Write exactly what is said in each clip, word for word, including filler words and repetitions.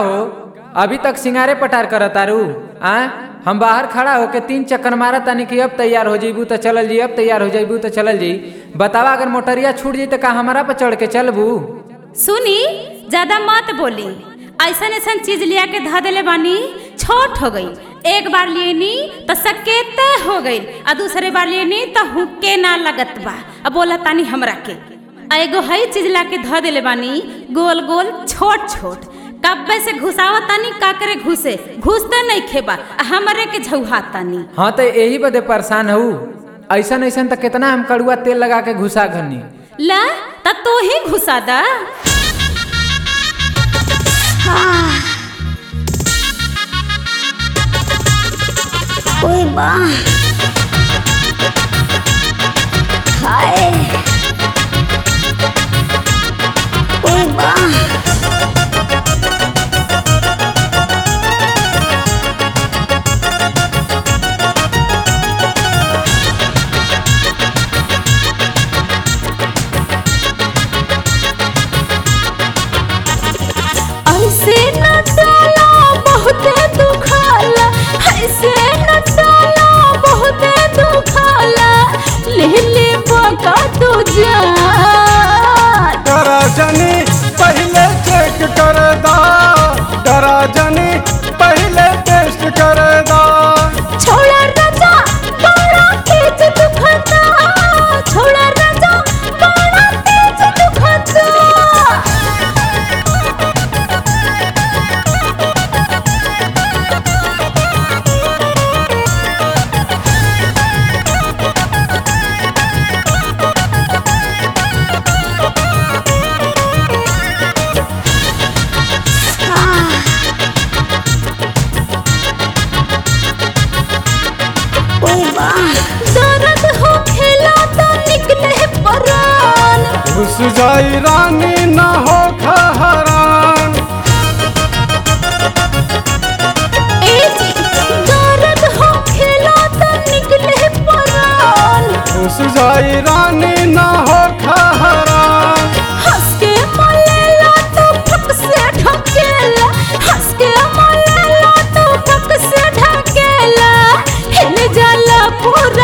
हो अभी तक सिंगारे पटार करत तारू आ हम बाहर खड़ा होके तीन चक्कर मारा तानी कि अब तैयार हो जाइबू तो चलल जी अब तैयार हो जाइबू तो चलल जी बतावा अगर मोटरिया छूट जाई तो का हमारा पर चढ़ के चलबू। सुनी ज्यादा मत बोली, ऐसा ऐसा चीज लिया के धा देले बानी छोट हो गई। एक बार लिए नी तो सकेते हो गई और दूसरे बार लिए नी तो हुक्के ना लगत बा। अब बोला तानी हमरा के एगो हई चीज ला के धा देले बानी गोल गोल छोट छोट कब्बे से घुसावा तानी का करे घुसे घुसते नहीं खेबा हमरे के झौहा तानी। हाँ तो यही बदे परेशान हूँ ऐसा ऐसा तो कितना हम कड़ुआ तेल लगा के घुसा घनी ला त तो ही घुसा दा। हाँ। ओए बा हाय ओए बा ऐसे न डाला बहुते दुखाला ऐसे न डाला बहुते दुखाला ले ले बका तू जान डरा जनी पहले चेक कर दा डरा जनी पहले टेस्ट कर दा छोड़ा राजा बड़ा तेज दुखता छोड़ा राजा बड़ा तेज दुखता दर्द हो खेला तो निकले परान घुस जाई रानी न हो खहरान ए जी दर्द हो खेला तो निकले परान घुस जाई रानी न हो खहरान हंस के मलेला तो फक से ढकेला हंस के मलेला तो फक से ढकेला हिल जाला पूरा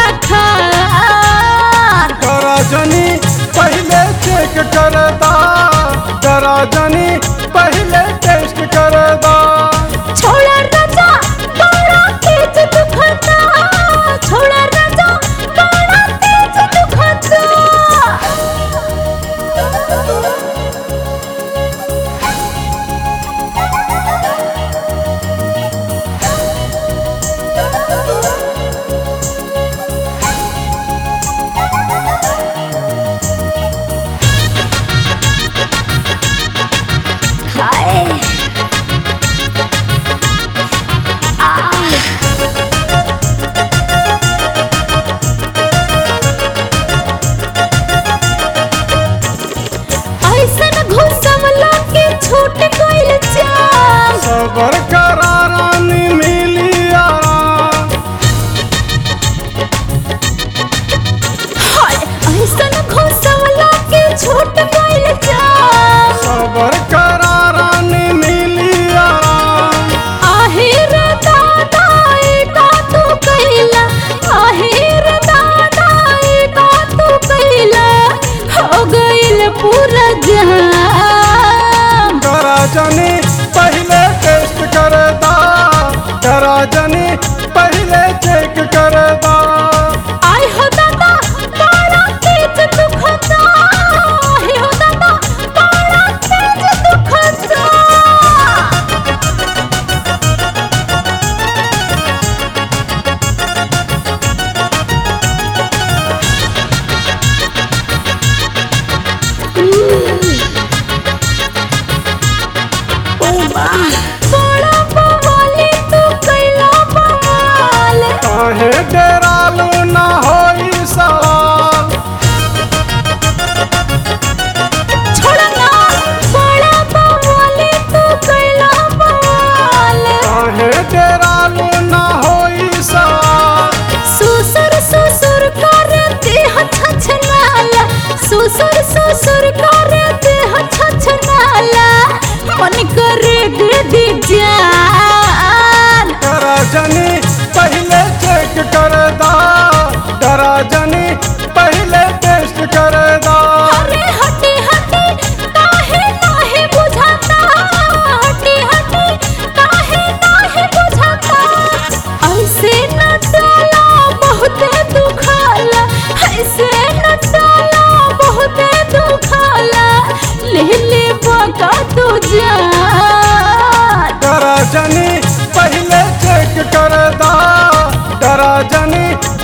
खान डरा जनी पहले चेक कर दा डरा जनी पहले टेस्ट कर दा छोड़ा राजा बड़ा तेज दुखता छोड़ा राजा बड़ा तेज दुखता हाय ऐसन घुसवला के छूट गइल जान सबर करा रानी मिली आराम हाय ऐसन घुसवला के छूट गइल जान सबर करा रानी मिली आराम आहिर दादाई का तू कहिला आहिर दादाई का तू कहिला हो गइल पूरा जाम डरा जनी पहले टेस्ट कर दा डरा जनी पहले चेक कर दा आई हो दादा बड़ा तेज दुखता आई हो दादा बड़ा तेज दुखता बड़ा बवाली तू कैला बवाल काहे डेरालू न होई सवाल छोड़ा ना बड़ा बवाली तू कैला बवाल काहे डेरालू न होई सवाल सुसुर सुसुर कर देह छछनाला सुसुर सुसुर कर देह छछनाला मन करे दे दी जनी पहले चेक कर दा, डरा जनी पहले टेस्ट कर दा। अरे हटी हटी काहे नाहे बुझाता, हटी हटी काहे नाहे बुझाता। ऐसे न डाला बहुते दुखाला, ऐसे न डाला बहुते दुखाला, ले ले बका तू जान। डरा जनी पहले चेक कर दा, डरा जनी